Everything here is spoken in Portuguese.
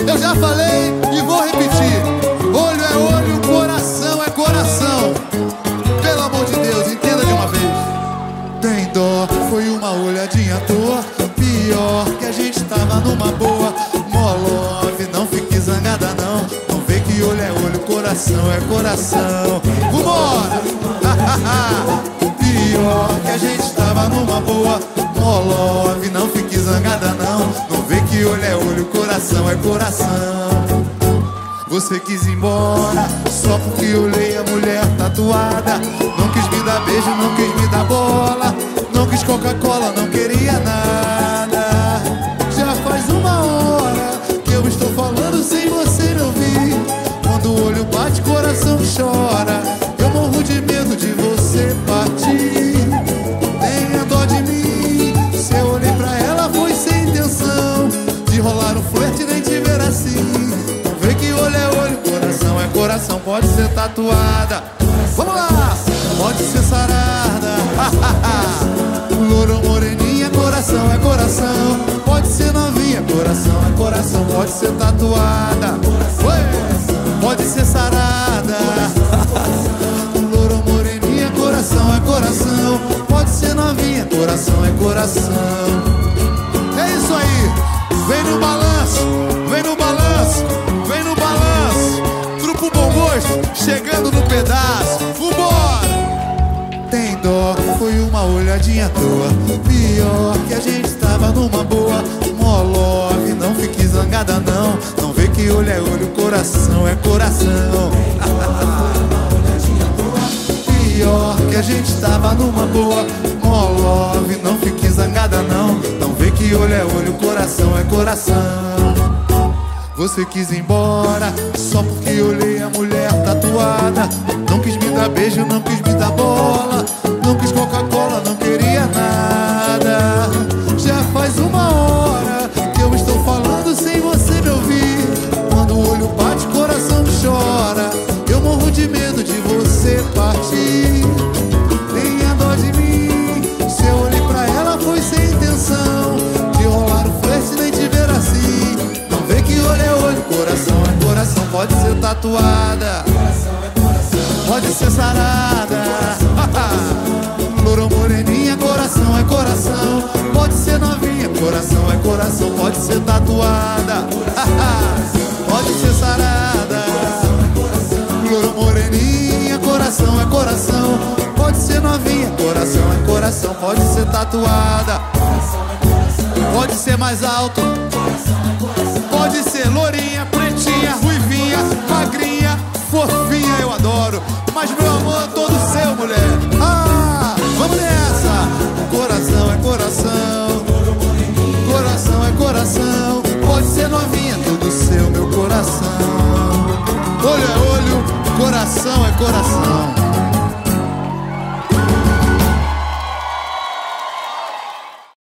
Eu já falei e vou repetir: olho é olho, coração é coração. Pelo amor de Deus, entenda de uma vez. Tem dó, foi uma olhadinha à toa. Pior que a gente tava numa boa. Molove, não fique zangada não. Não vê que olho é olho, coração é coração. Vambora! Pior que a gente tava numa boa. Molove, não fique zangada não. Não vê que olho é olho, coração é coração. Você quis ir embora só porque olhei a mulher tatuada. Não quis me dar beijo, não quis me dar bola. Não quis Coca-Cola, não queria nada. Já faz uma hora que eu estou falando sem você me ouvir. Quando o olho bate, coração chora. Eu morro de medo de você partir. Tenha dó de mim. Se eu olhei pra ela foi sem intenção de rolar um flerte nem te ver assim. Não vê que olho é olho, coração é coração. Pode ser tatuada, vamos lá, pode ser sarada. Loura ou moreninha, coração é coração. Pode ser novinha, coração é coração. Pode ser tatuada, pode ser sarada. Loura ou moreninha, coração é coração. Pode ser novinha, coração é coração. É isso aí, vem no balanço, vem no balanço, vem no balanço. Grupo Bom Gosto, chegando no pedaço, vambora! Tem dó, foi uma olhadinha à toa. Pior que a gente tava numa boa. Molove, não fique zangada não. Não vê que olho é olho, coração é coração. Pior que a gente tava numa boa. Molove, não fique zangada não. Não vê que olho é olho, coração é coração. Você quis ir embora só porque olhei a mulher tatuada. Não quis me dar beijo, não quis me dar bola. Não quis Coca-Cola, não queria nada. Já faz uma hora que eu estou falando sem você me ouvir. Quando o olho bate, coração chora. Eu morro de medo de você partir. Tenha dó de mim. Se eu olhei pra ela foi sem intenção de rolar o flerte nem te ver assim. Não vê que olho é olho, coração é coração. Pode ser tatuada, pode ser sarada. Loura ou moreninha, coração é coração. Pode ser novinha, coração é coração. Pode ser tatuada, pode ser sarada. Loura ou moreninha, coração é coração. Pode ser novinha, coração é coração. Pode ser tatuada, pode ser mais alto. Pode ser lourinha, pretinha, ruivinha, magrinha, fofinha, eu adoro. Mas meu amor todo seu, mulher. Ah, vamos nessa. Coração é coração. Coração é coração. Pode ser novinha, tudo seu, meu coração. Olho é olho, coração é coração.